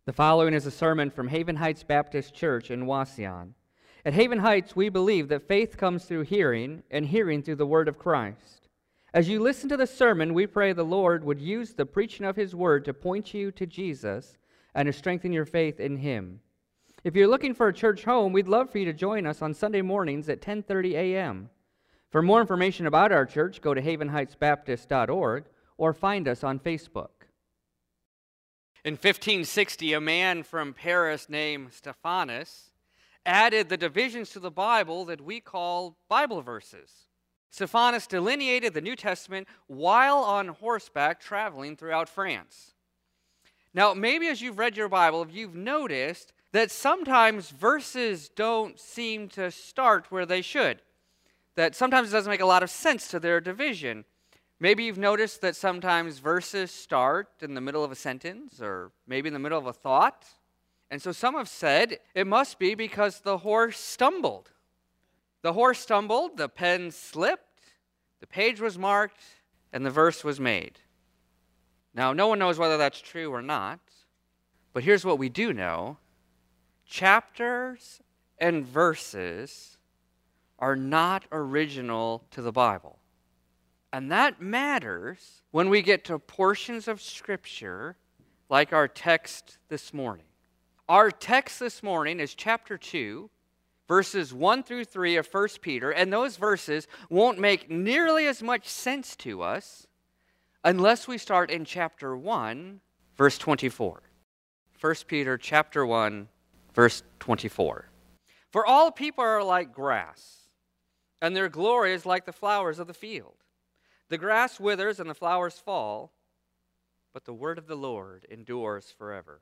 The following is a sermon from Haven Heights Baptist Church in Wauseon. At Haven Heights, we believe that faith comes through hearing, and hearing through the Word of Christ. As you listen to the sermon, we pray the Lord would use the preaching of His Word to point you to Jesus and to strengthen your faith in Him. If you're looking for a church home, we'd love for you to join us on Sunday mornings at 10:30 a.m. For more information about our church, go to havenheightsbaptist.org or find us on Facebook. In 1560, a man from Paris named Stephanus added the divisions to the Bible that we call Bible verses. Stephanus delineated the New Testament while on horseback traveling throughout France. Now, maybe as you've read your Bible, you've noticed that sometimes verses don't seem to start where they should. That sometimes it doesn't make a lot of sense to their division. Maybe you've noticed that sometimes verses start in the middle of a sentence or maybe in the middle of a thought. And so some have said it must be because the horse stumbled. The horse stumbled, the pen slipped, the page was marked, and the verse was made. Now, no one knows whether that's true or not, but here's what we do know. Chapters and verses are not original to the Bible. And that matters when we get to portions of Scripture like our text this morning. Our text this morning is chapter 2, verses 1 through 3 of 1 Peter, and those verses won't make nearly as much sense to us unless we start in chapter 1, verse 24. 1 Peter chapter 1, verse 24. For all people are like grass, and their glory is like the flowers of the field. The grass withers and the flowers fall, but the word of the Lord endures forever.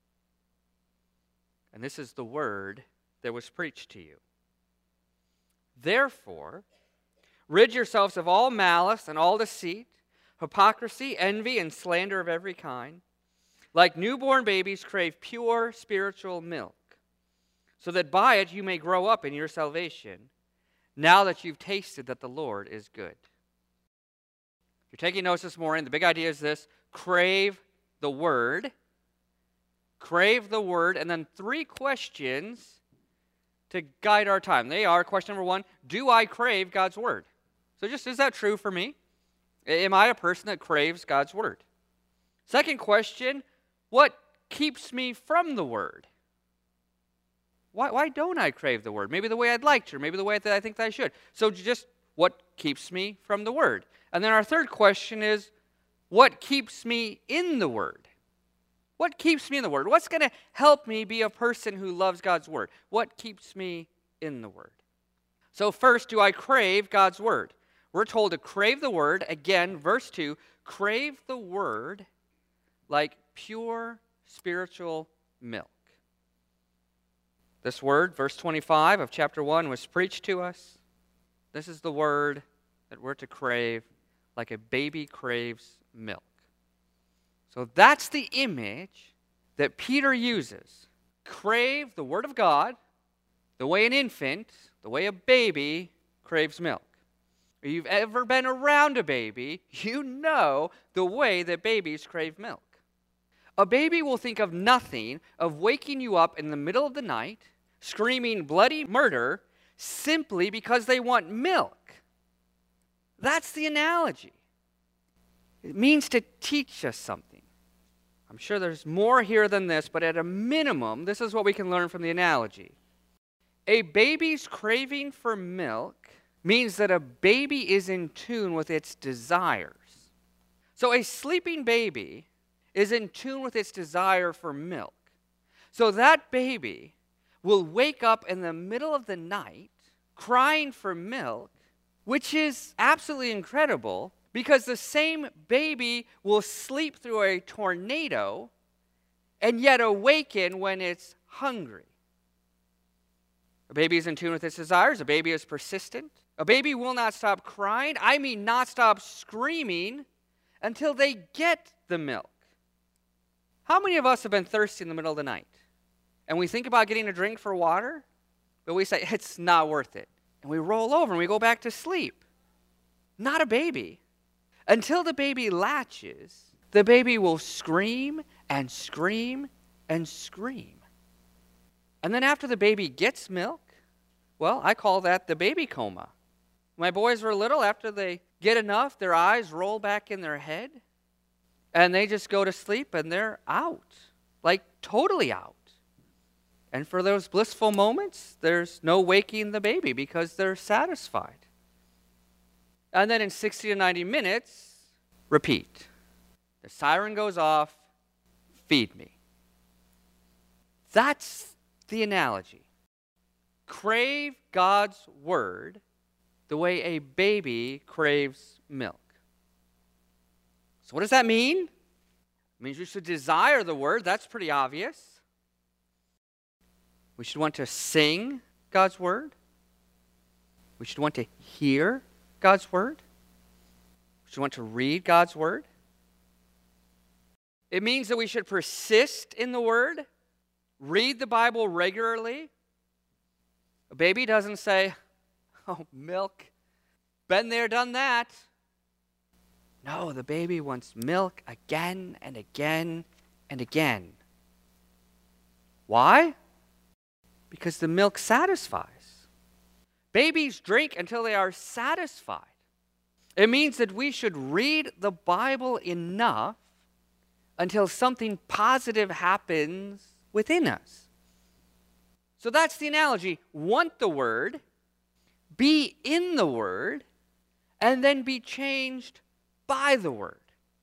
And this is the word that was preached to you. Therefore, rid yourselves of all malice and all deceit, hypocrisy, envy, and slander of every kind. Like newborn babies, crave pure spiritual milk, so that by it you may grow up in your salvation, now that you've tasted that the Lord is good. If you're taking notes this morning, the big idea is this: crave the Word, and then 3 questions to guide our time. They are, question number 1, do I crave God's Word? So just, is that true for me? Am I a person that craves God's Word? Second question, what keeps me from the Word? Why don't I crave the Word? Maybe the way I'd like to, or maybe the way that I think that I should. So just, what keeps me from the Word? And then our third question is, what keeps me in the Word? What keeps me in the Word? What's going to help me be a person who loves God's Word? What keeps me in the Word? So first, do I crave God's Word? We're told to crave the Word. Again, verse 2, crave the Word like pure spiritual milk. This word, verse 25 of chapter 1, was preached to us. This is the word that we're to crave like a baby craves milk. So that's the image that Peter uses. Crave the Word of God the way an infant, the way a baby craves milk. If you've ever been around a baby, you know the way that babies crave milk. A baby will think of nothing of waking you up in the middle of the night, screaming bloody murder, simply because they want milk. That's the analogy. It means to teach us something. I'm sure there's more here than this, but at a minimum, this is what we can learn from the analogy. A baby's craving for milk means that a baby is in tune with its desires. So a sleeping baby is in tune with its desire for milk. So that baby will wake up in the middle of the night crying for milk, which is absolutely incredible because the same baby will sleep through a tornado and yet awaken when it's hungry. A baby is in tune with its desires. A baby is persistent. A baby will not stop crying. I mean, not stop screaming until they get the milk. How many of us have been thirsty in the middle of the night? And we think about getting a drink for water, but we say, it's not worth it. And we roll over and we go back to sleep. Not a baby. Until the baby latches, the baby will scream and scream and scream. And then after the baby gets milk, well, I call that the baby coma. My boys were little. After they get enough, their eyes roll back in their head, and they just go to sleep, and they're out, like totally out. And for those blissful moments, there's no waking the baby because they're satisfied. And then in 60 to 90 minutes, repeat. The siren goes off, feed me. That's the analogy. Crave God's word the way a baby craves milk. So what does that mean? It means you should desire the word. That's pretty obvious. We should want to sing God's word. We should want to hear God's word. We should want to read God's word. It means that we should persist in the word, read the Bible regularly. A baby doesn't say, oh, milk, been there, done that. No, the baby wants milk again and again and again. Why? Because the milk satisfies. Babies drink until they are satisfied. It means that we should read the Bible enough until something positive happens within us. So that's the analogy. Want the word, be in the word, and then be changed by the word.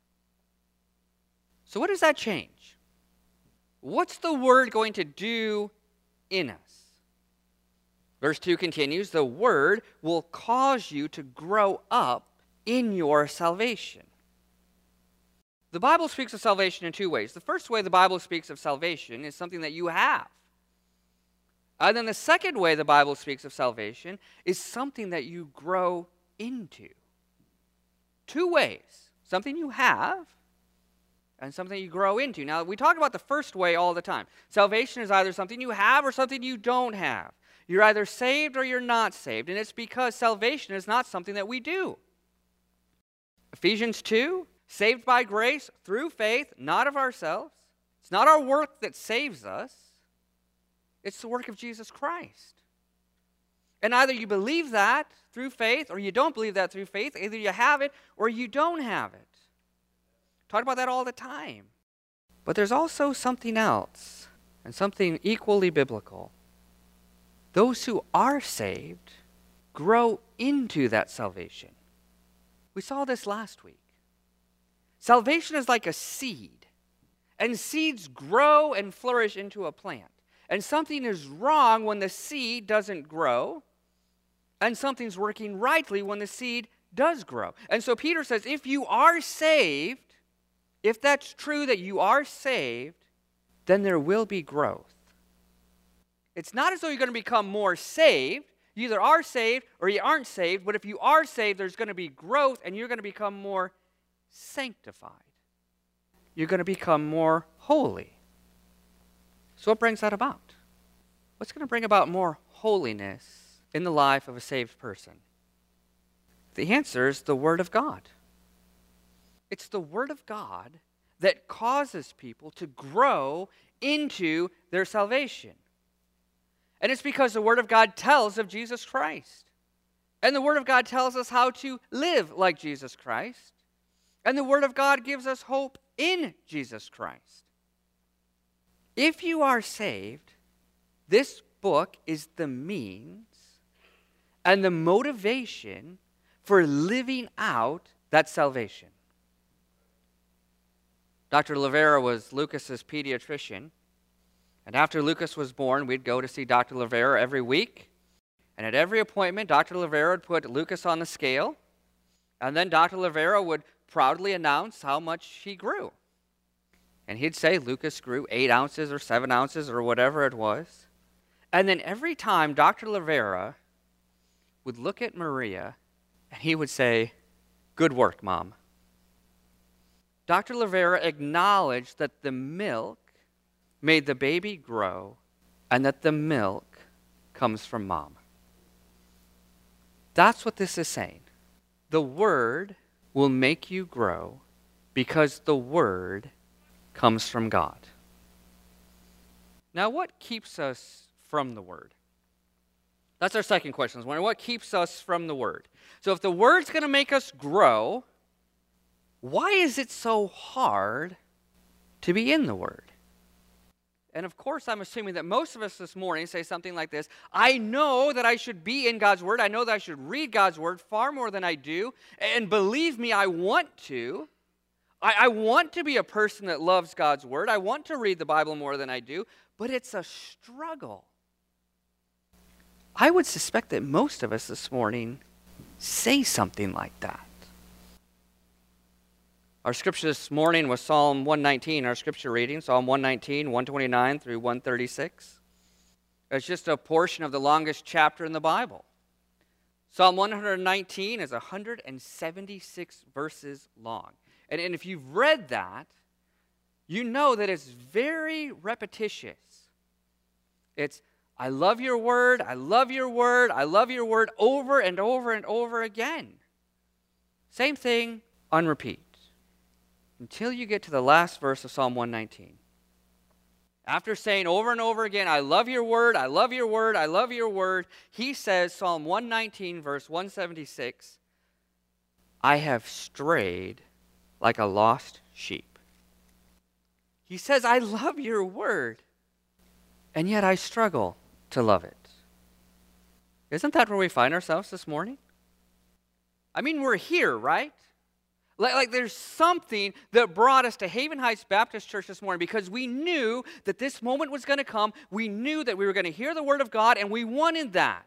So what does that change? What's the word going to do in us? Verse 2 continues, the word will cause you to grow up in your salvation. The Bible speaks of salvation in two ways. The first way the Bible speaks of salvation is something that you have. And then the second way the Bible speaks of salvation is something that you grow into. Two ways. Something you have and something you grow into. Now, we talk about the first way all the time. Salvation is either something you have or something you don't have. You're either saved or you're not saved. And it's because salvation is not something that we do. Ephesians 2, saved by grace through faith, not of ourselves. It's not our work that saves us. It's the work of Jesus Christ. And either you believe that through faith or you don't believe that through faith. Either you have it or you don't have it. Talk about that all the time. But there's also something else, and something equally biblical. Those who are saved grow into that salvation. We saw this last week. Salvation is like a seed, and seeds grow and flourish into a plant. And something is wrong when the seed doesn't grow, and something's working rightly when the seed does grow. And so Peter says, if you are saved, if that's true that you are saved, then there will be growth. It's not as though you're going to become more saved. You either are saved or you aren't saved, but if you are saved, there's going to be growth and you're going to become more sanctified. You're going to become more holy. So what brings that about? What's going to bring about more holiness in the life of a saved person? The answer is the Word of God. It's the Word of God that causes people to grow into their salvation. And it's because the Word of God tells of Jesus Christ. And the Word of God tells us how to live like Jesus Christ. And the Word of God gives us hope in Jesus Christ. If you are saved, this book is the means and the motivation for living out that salvation. Dr. Levera was Lucas's pediatrician. And after Lucas was born, we'd go to see Dr. Levera every week. And at every appointment, Dr. Levera would put Lucas on the scale. And then Dr. Levera would proudly announce how much he grew. And he'd say Lucas grew 8 ounces or 7 ounces or whatever it was. And then every time Dr. Levera would look at Maria and he would say, "Good work, Mom." Dr. Levera acknowledged that the milk made the baby grow and that the milk comes from Mom. That's what this is saying. The Word will make you grow because the Word comes from God. Now, what keeps us from the Word? That's our second question. What keeps us from the Word? So if the Word's going to make us grow, why is it so hard to be in the Word? And of course, I'm assuming that most of us this morning say something like this: I know that I should be in God's Word. I know that I should read God's Word far more than I do. And believe me, I want to. I want to be a person that loves God's Word. I want to read the Bible more than I do. But it's a struggle. I would suspect that most of us this morning say something like that. Our scripture this morning was Psalm 119, our scripture reading, Psalm 119, 129 through 136. It's just a portion of the longest chapter in the Bible. Psalm 119 is 176 verses long. And if you've read that, you know that it's very repetitious. It's, I love your word, I love your word, I love your word, over and over and over again. Same thing on repeat. Until you get to the last verse of Psalm 119. After saying over and over again, I love your word, I love your word, I love your word, he says, Psalm 119, verse 176, I have strayed like a lost sheep. He says, I love your word, and yet I struggle to love it. Isn't that where we find ourselves this morning? I mean, we're here, right? Like there's something that brought us to Haven Heights Baptist Church this morning because we knew that this moment was going to come. We knew that we were going to hear the Word of God, and we wanted that.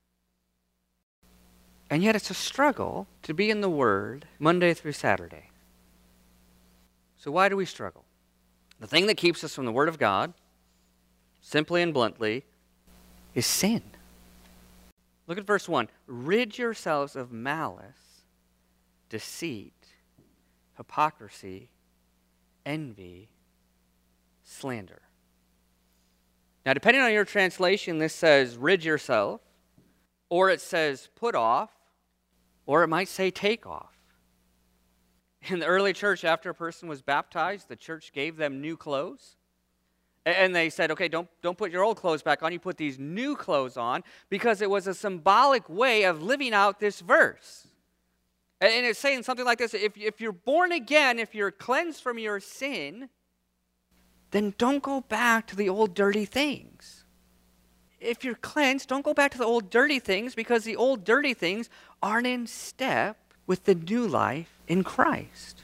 And yet it's a struggle to be in the Word Monday through Saturday. So why do we struggle? The thing that keeps us from the Word of God, simply and bluntly, is sin. Look at verse 1. Rid yourselves of malice, deceit, hypocrisy, envy, slander. Now, depending on your translation, this says rid yourself, or it says put off, or it might say take off. In the early church, after a person was baptized, the church gave them new clothes. And they said, okay, don't put your old clothes back on, you put these new clothes on, because it was a symbolic way of living out this verse. And it's saying something like this: if you're born again, if you're cleansed from your sin, then don't go back to the old dirty things. If you're cleansed, don't go back to the old dirty things, because the old dirty things aren't in step with the new life in Christ.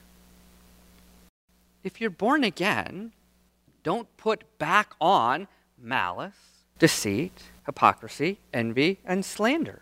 If you're born again, don't put back on malice, deceit, hypocrisy, envy, and slander.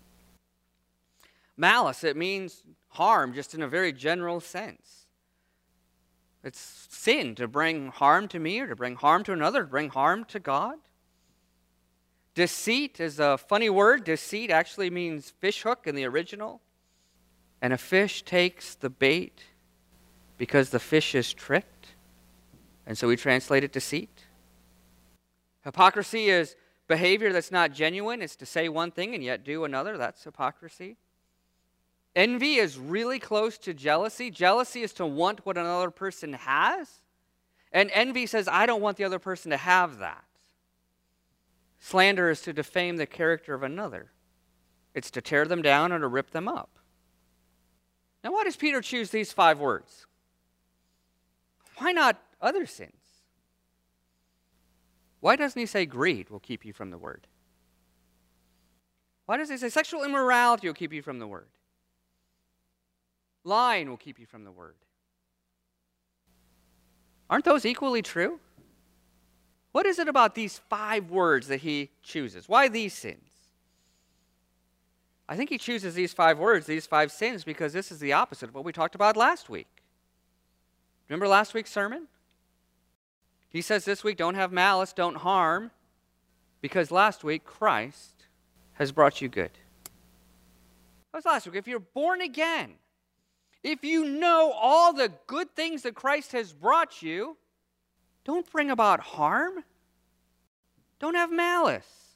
Malice, it means harm just in a very general sense. It's sin to bring harm to me or to bring harm to another, to bring harm to God. Deceit is a funny word. Deceit actually means fish hook in the original. And a fish takes the bait because the fish is tricked. And so we translate it deceit. Hypocrisy is behavior that's not genuine. It's to say one thing and yet do another. That's hypocrisy. Envy is really close to jealousy. Jealousy is to want what another person has. And envy says, I don't want the other person to have that. Slander is to defame the character of another. It's to tear them down or to rip them up. Now, why does Peter choose these 5 words? Why not other sins? Why doesn't he say greed will keep you from the word? Why does he say sexual immorality will keep you from the word? Lying will keep you from the word. Aren't those equally true? What is it about these 5 words that he chooses? Why these sins? I think he chooses these 5 words, these 5 sins, because this is the opposite of what we talked about last week. Remember last week's sermon? He says this week, don't have malice, don't harm, because last week Christ has brought you good. That was last week. If you're born again, if you know all the good things that Christ has brought you, don't bring about harm. Don't have malice.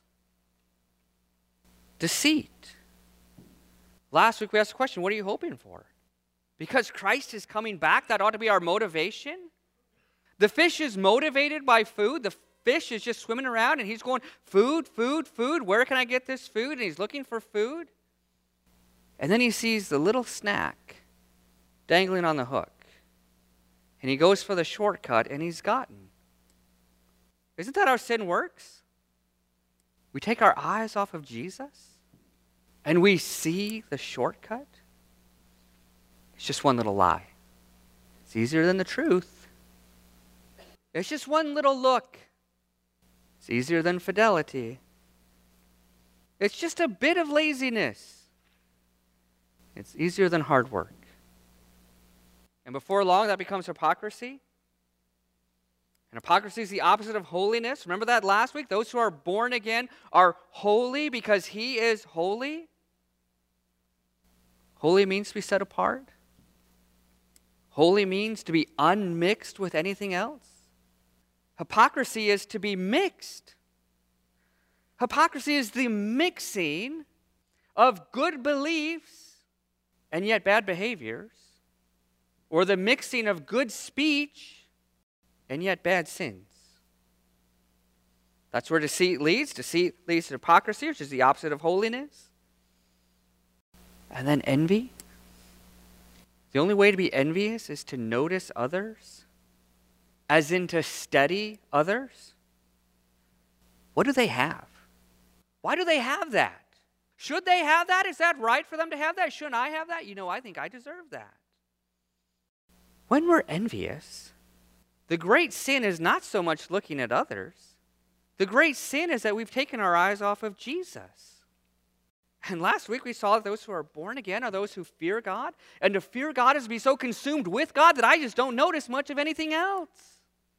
Deceit. Last week we asked the question, what are you hoping for? Because Christ is coming back, that ought to be our motivation. The fish is motivated by food. The fish is just swimming around and he's going, food, food, food. Where can I get this food? And he's looking for food. And then he sees the little snack dangling on the hook. And he goes for the shortcut and he's gotten. Isn't that how sin works? We take our eyes off of Jesus and we see the shortcut. It's just one little lie. It's easier than the truth. It's just one little look. It's easier than fidelity. It's just a bit of laziness. It's easier than hard work. And before long, that becomes hypocrisy. And hypocrisy is the opposite of holiness. Remember that last week? Those who are born again are holy because he is holy. Holy means to be set apart. Holy means to be unmixed with anything else. Hypocrisy is to be mixed. Hypocrisy is the mixing of good beliefs and yet bad behaviors, or the mixing of good speech and yet bad sins. That's where deceit leads. Deceit leads to hypocrisy, which is the opposite of holiness. And then envy. The only way to be envious is to notice others, as in to study others. What do they have? Why do they have that? Should they have that? Is that right for them to have that? Shouldn't I have that? I think I deserve that. When we're envious, the great sin is not so much looking at others. The great sin is that we've taken our eyes off of Jesus. And last week we saw that those who are born again are those who fear God. And to fear God is to be so consumed with God that I just don't notice much of anything else.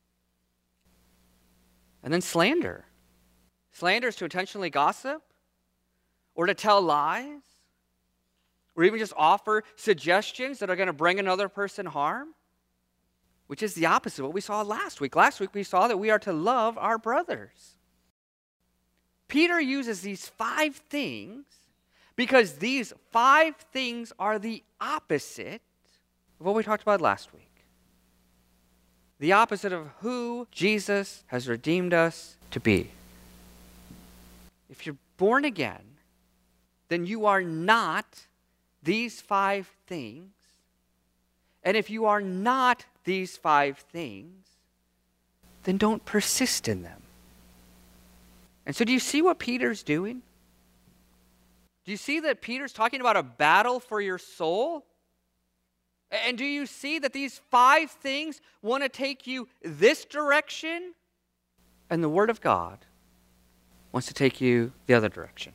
And then slander. Slander is to intentionally gossip, or to tell lies, or even just offer suggestions that are going to bring another person harm, which is the opposite of what we saw last week. Last week we saw that we are to love our brothers. Peter uses these 5 things because these 5 things are the opposite of what we talked about last week. The opposite of who Jesus has redeemed us to be. If you're born again, then you are not these 5 things. And if you are not these 5 things, then don't persist in them. And so do you see what Peter's doing? Do you see that Peter's talking about a battle for your soul? And do you see that these 5 things want to take you this direction? And the Word of God wants to take you the other direction.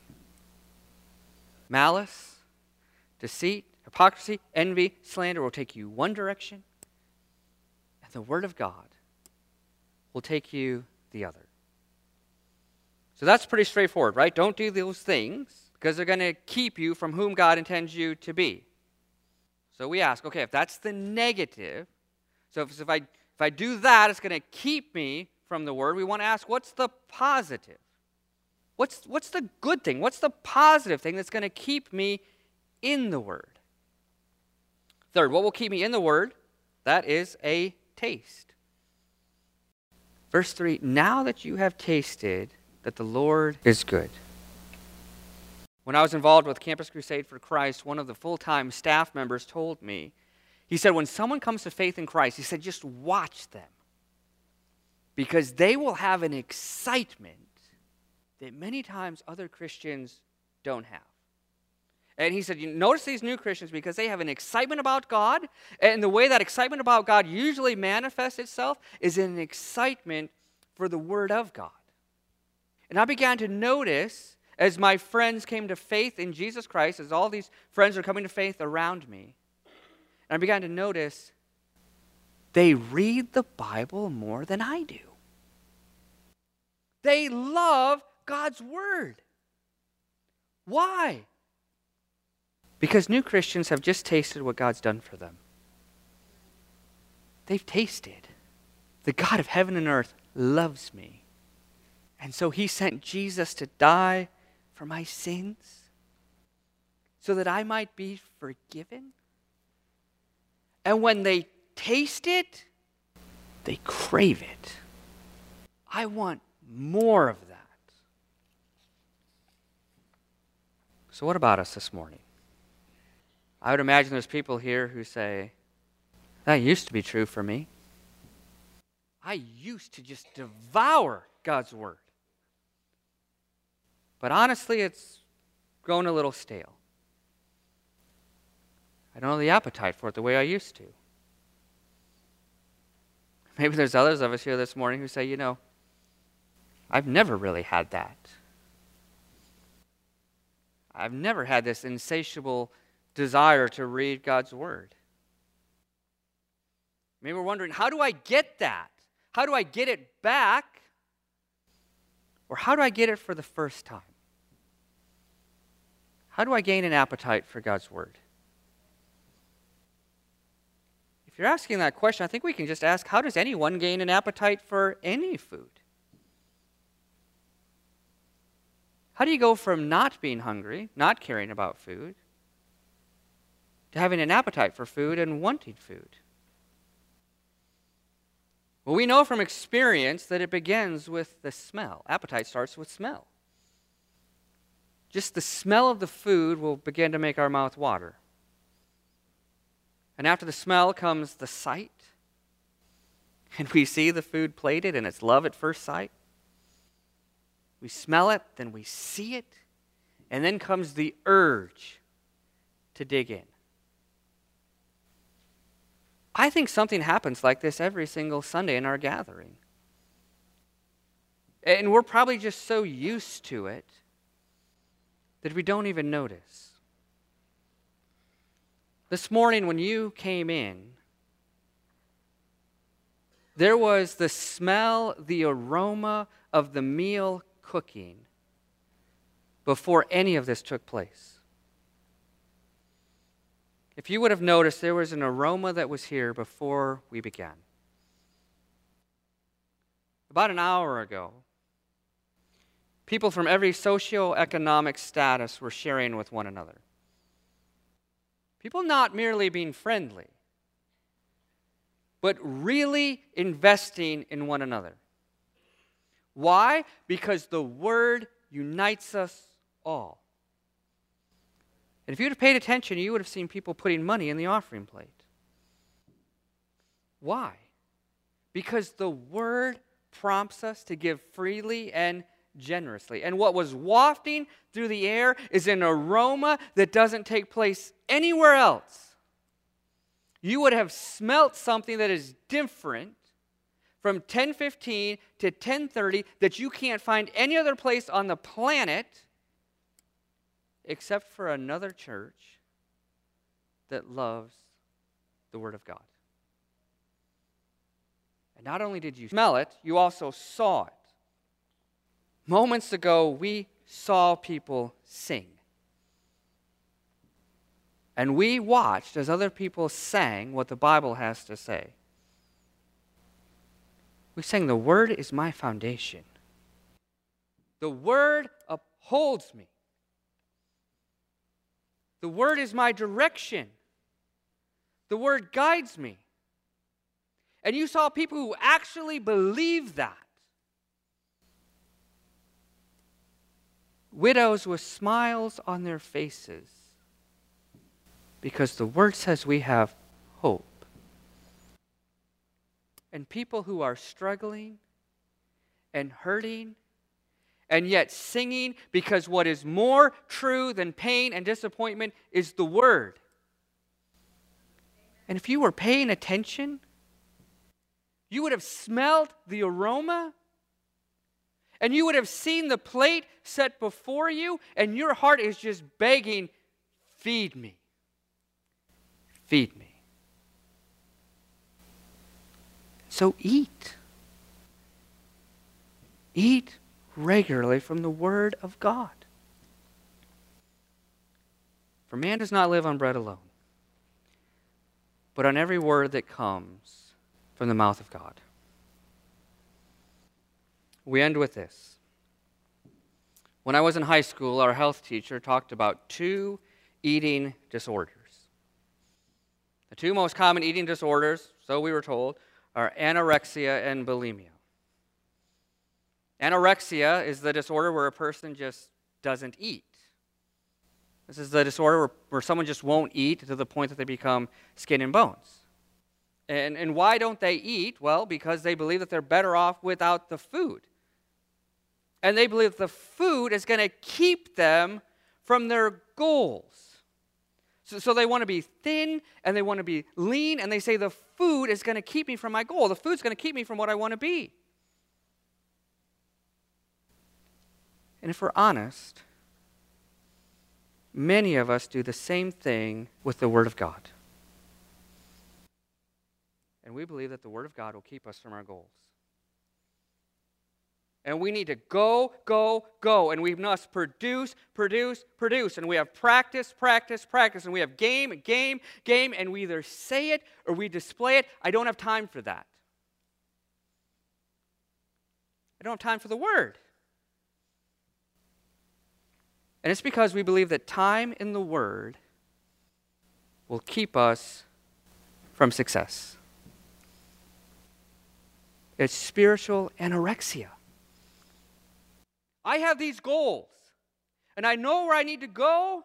Malice, deceit, hypocrisy, envy, slander will take you one direction. And the Word of God will take you the other. So that's pretty straightforward, right? Don't do those things because they're going to keep you from whom God intends you to be. So we ask, okay, if that's the negative, so if I do that, it's going to keep me from the Word. We want to ask, what's the positive? What's the good thing? What's the positive thing that's going to keep me in the Word? Third, what will keep me in the Word? That is a taste. Verse 3, now that you have tasted that the Lord is good. When I was involved with Campus Crusade for Christ, one of the full-time staff members told me, he said, when someone comes to faith in Christ, he said, just watch them. Because they will have an excitement that many times other Christians don't have. And he said, you notice these new Christians because they have an excitement about God, and the way that excitement about God usually manifests itself is in an excitement for the Word of God. And I began to notice, as my friends came to faith in Jesus Christ, as all these friends are coming to faith around me, and I began to notice they read the Bible more than I do. They love God's Word. Why? Because new Christians have just tasted what God's done for them. They've tasted. The God of heaven and earth loves me. And so he sent Jesus to die for my sins so that I might be forgiven. And when they taste it, they crave it. I want more of that. So what about us this morning? I would imagine there's people here who say, that used to be true for me. I used to just devour God's Word. But honestly, it's grown a little stale. I don't have the appetite for it the way I used to. Maybe there's others of us here this morning who say, I've never really had that. I've never had this insatiable desire to read God's Word. Maybe we're wondering, how do I get that? How do I get it back? Or how do I get it for the first time? How do I gain an appetite for God's Word? If you're asking that question, I think we can just ask, how does anyone gain an appetite for any food? How do you go from not being hungry, not caring about food, to having an appetite for food and wanting food? Well, we know from experience that it begins with the smell. Appetite starts with smell. Just the smell of the food will begin to make our mouth water. And after the smell comes the sight. And we see the food plated, and it's love at first sight. We smell it, then we see it, and then comes the urge to dig in. I think something happens like this every single Sunday in our gathering. And we're probably just so used to it that we don't even notice. This morning when you came in, there was the smell, the aroma of the meal cooking before any of this took place. If you would have noticed, there was an aroma that was here before we began. About an hour ago, people from every socioeconomic status were sharing with one another. People not merely being friendly, but really investing in one another. Why? Because the Word unites us all. And if you'd have paid attention, you would have seen people putting money in the offering plate. Why? Because the Word prompts us to give freely and generously. And what was wafting through the air is an aroma that doesn't take place anywhere else. You would have smelt something that is different from 10:15 to 10:30 that you can't find any other place on the planet except for another church that loves the Word of God. And not only did you smell it, you also saw it. Moments ago, we saw people sing. And we watched as other people sang what the Bible has to say. We sang, "The Word is my foundation. The Word upholds me. The Word is my direction. The Word guides me." And you saw people who actually believe that. Widows with smiles on their faces, because the Word says we have hope. And people who are struggling and hurting and yet singing, because what is more true than pain and disappointment is the Word. And if you were paying attention, you would have smelled the aroma, and you would have seen the plate set before you, and your heart is just begging, "Feed me. Feed me." So eat. Eat regularly from the Word of God. For man does not live on bread alone, but on every word that comes from the mouth of God. We end with this. When I was in high school, our health teacher talked about 2 eating disorders. The 2 most common eating disorders, so we were told, are anorexia and bulimia. Anorexia is the disorder where a person just doesn't eat. This is the disorder where someone just won't eat to the point that they become skin and bones. And why don't they eat? Well, because they believe that they're better off without the food. And they believe the food is going to keep them from their goals. So they want to be thin and they want to be lean, and they say the food is going to keep me from my goal. The food's going to keep me from what I want to be. And if we're honest, many of us do the same thing with the Word of God. And we believe that the Word of God will keep us from our goals. And we need to go, go, go. And we must produce, produce, produce. And we have practice, practice, practice. And we have game, game, game. And we either say it or we display it. I don't have time for that. I don't have time for the Word. And it's because we believe that time in the Word will keep us from success. It's spiritual anorexia. I have these goals, and I know where I need to go,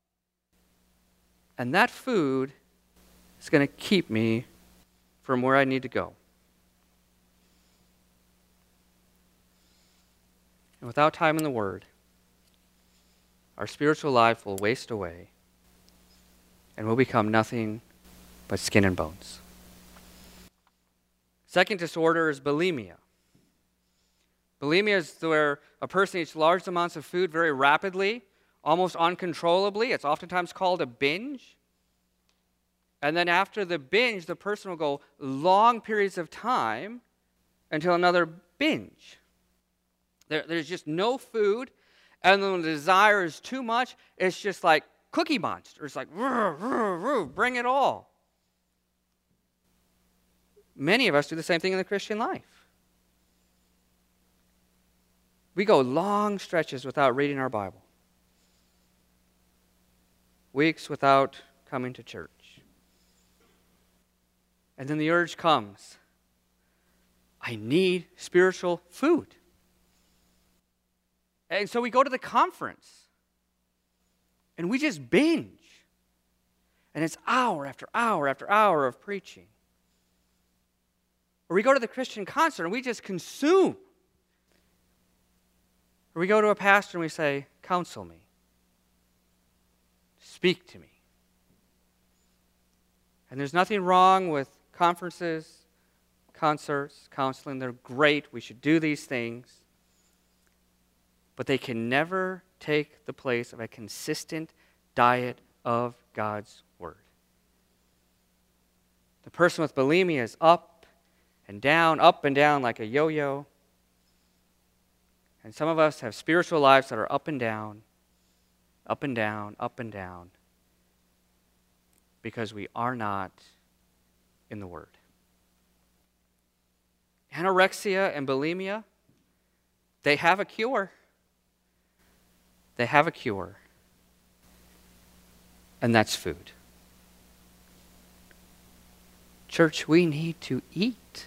and that food is going to keep me from where I need to go. And without time in the Word, our spiritual life will waste away, and we'll become nothing but skin and bones. Second disorder is bulimia. Bulimia is where a person eats large amounts of food very rapidly, almost uncontrollably. It's oftentimes called a binge. And then after the binge, the person will go long periods of time until another binge. There's just no food, and when the desire is too much, it's just like Cookie Monster. It's like, bring it all. Many of us do the same thing in the Christian life. We go long stretches without reading our Bible. Weeks without coming to church. And then the urge comes. I need spiritual food. And so we go to the conference. And we just binge. And it's hour after hour after hour of preaching. Or we go to the Christian concert and we just consume. Or we go to a pastor and we say, counsel me. Speak to me. And there's nothing wrong with conferences, concerts, counseling. They're great. We should do these things. But they can never take the place of a consistent diet of God's Word. The person with bulimia is up and down like a yo-yo. And some of us have spiritual lives that are up and down, up and down, up and down, because we are not in the Word. Anorexia and bulimia, they have a cure. They have a cure. And that's food. Church, we need to eat.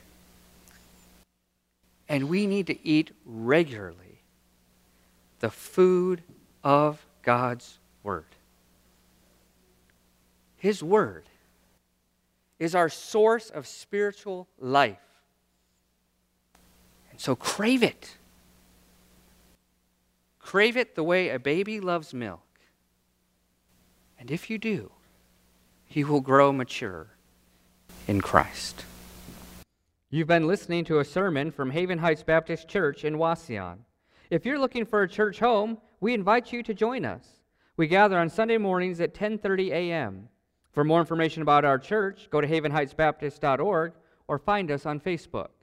And we need to eat regularly the food of God's Word. His Word is our source of spiritual life. And so crave it. Crave it the way a baby loves milk. And if you do, you will grow mature in Christ. You've been listening to a sermon from Haven Heights Baptist Church in Wauseon. If you're looking for a church home, we invite you to join us. We gather on Sunday mornings at 10:30 a.m. For more information about our church, go to havenheightsbaptist.org or find us on Facebook.